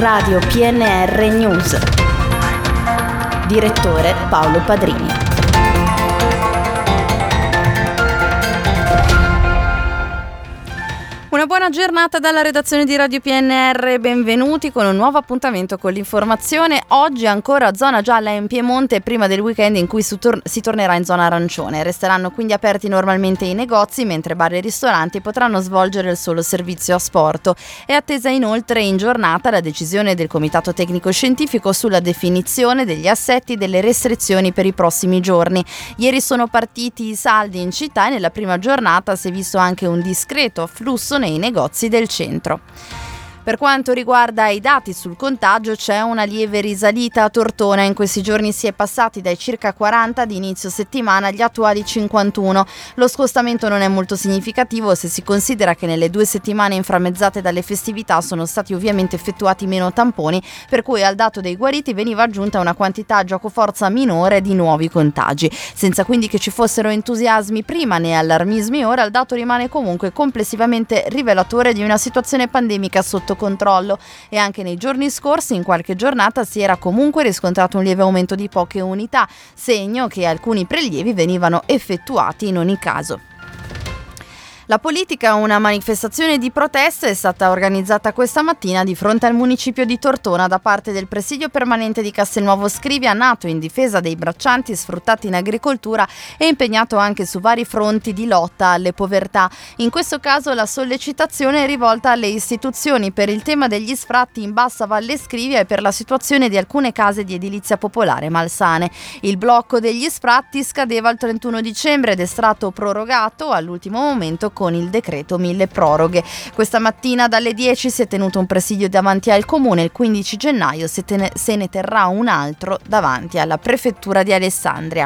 Radio PNR News. Direttore Paolo Padrini. Una buona giornata dalla redazione di Radio PNR, benvenuti con un nuovo appuntamento con l'informazione. Oggi ancora zona gialla in Piemonte prima del weekend in cui si tornerà in zona arancione. Resteranno quindi aperti normalmente i negozi, mentre bar e ristoranti potranno svolgere il solo servizio asporto. È attesa inoltre in giornata la decisione del Comitato Tecnico Scientifico sulla definizione degli assetti delle restrizioni per i prossimi giorni. Ieri sono partiti i saldi in città e nella prima giornata si è visto anche un discreto afflusso nei negozi del centro. Per quanto riguarda i dati sul contagio, c'è una lieve risalita a Tortona. In questi giorni si è passati dai circa 40 di inizio settimana agli attuali 51. Lo scostamento non è molto significativo se si considera che nelle 2 settimane inframmezzate dalle festività sono stati ovviamente effettuati meno tamponi, per cui al dato dei guariti veniva aggiunta una quantità giocoforza minore di nuovi contagi. Senza quindi che ci fossero entusiasmi prima né allarmismi ora, il dato rimane comunque complessivamente rivelatore di una situazione pandemica sotto controllo, e anche nei giorni scorsi in qualche giornata si era comunque riscontrato un lieve aumento di poche unità, segno che alcuni prelievi venivano effettuati in ogni caso. La politica, una manifestazione di protesta è stata organizzata questa mattina di fronte al municipio di Tortona da parte del presidio permanente di Castelnuovo Scrivia, nato in difesa dei braccianti sfruttati in agricoltura e impegnato anche su vari fronti di lotta alle povertà. In questo caso la sollecitazione è rivolta alle istituzioni per il tema degli sfratti in Bassa Valle Scrivia e per la situazione di alcune case di edilizia popolare malsane. Il blocco degli sfratti scadeva il 31 dicembre ed è stato prorogato all'ultimo momento con il decreto mille proroghe. Questa mattina dalle 10 si è tenuto un presidio davanti al comune, il 15 gennaio se ne terrà un altro davanti alla prefettura di Alessandria.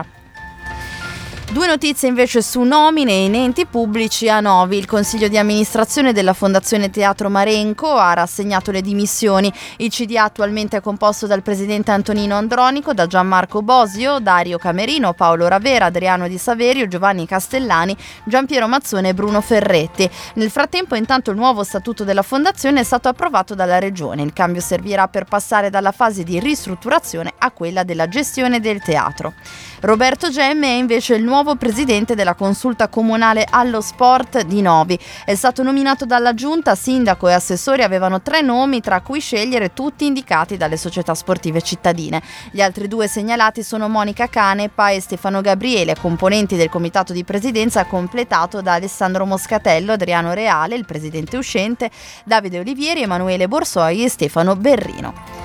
2 notizie invece su nomine in enti pubblici a Novi. Il consiglio di amministrazione della Fondazione Teatro Marenco ha rassegnato le dimissioni. Il CDA attualmente è composto dal presidente Antonino Andronico, da Gianmarco Bosio, Dario Camerino, Paolo Ravera, Adriano Di Saverio, Giovanni Castellani, Giampiero Mazzone e Bruno Ferretti. Nel frattempo, intanto, il nuovo statuto della Fondazione è stato approvato dalla Regione. Il cambio servirà per passare dalla fase di ristrutturazione a quella della gestione del teatro. Roberto Gemme è invece il nuovo presidente della consulta comunale allo sport di Novi. È stato nominato dalla giunta, sindaco e assessori avevano 3 nomi tra cui scegliere, tutti indicati dalle società sportive cittadine. Gli altri 2 segnalati sono Monica Canepa e Stefano Gabriele, componenti del comitato di presidenza completato da Alessandro Moscatello, Adriano Reale, il presidente uscente, Davide Olivieri, Emanuele Borsoi e Stefano Berrino.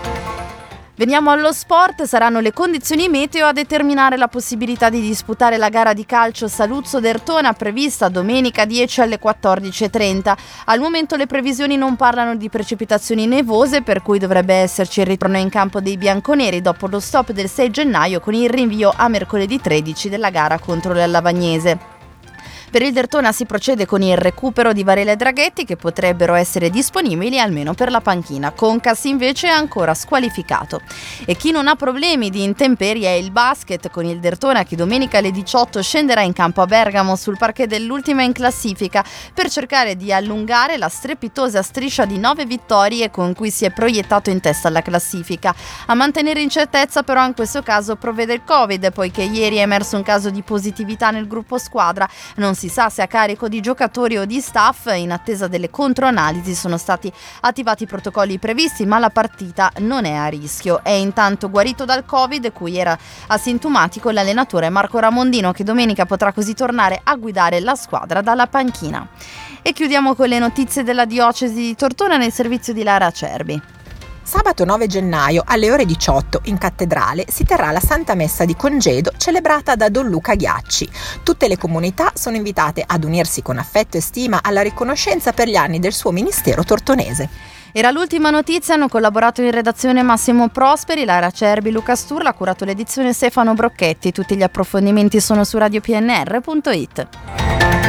Veniamo allo sport. Saranno le condizioni meteo a determinare la possibilità di disputare la gara di calcio Saluzzo-Dertona prevista domenica 10 alle 14:30. Al momento le previsioni non parlano di precipitazioni nevose, per cui dovrebbe esserci il ritorno in campo dei bianconeri dopo lo stop del 6 gennaio con il rinvio a mercoledì 13 della gara contro la Lavagnese. Per il Dertona si procede con il recupero di Varela e Draghetti, che potrebbero essere disponibili almeno per la panchina. Concas invece è ancora squalificato. E chi non ha problemi di intemperie è il basket, con il Dertona che domenica alle 18 scenderà in campo a Bergamo sul parquet dell'ultima in classifica per cercare di allungare la strepitosa striscia di 9 vittorie con cui si è proiettato in testa alla classifica. A mantenere incertezza però in questo caso provvede il Covid, poiché ieri è emerso un caso di positività nel gruppo squadra. Non si sa se a carico di giocatori o di staff. In attesa delle controanalisi sono stati attivati i protocolli previsti, ma la partita non è a rischio. È intanto guarito dal Covid, cui era asintomatico, l'allenatore Marco Ramondino, che domenica potrà così tornare a guidare la squadra dalla panchina. E chiudiamo con le notizie della diocesi di Tortona nel servizio di Lara Acerbi. Sabato 9 gennaio alle ore 18 in cattedrale si terrà la Santa Messa di Congedo celebrata da Don Luca Ghiacci. Tutte le comunità sono invitate ad unirsi con affetto e stima alla riconoscenza per gli anni del suo ministero tortonese. Era l'ultima notizia, hanno collaborato in redazione Massimo Prosperi, Lara Acerbi, Luca Sturla, ha curato l'edizione Stefano Brocchetti. Tutti gli approfondimenti sono su radiopnr.it.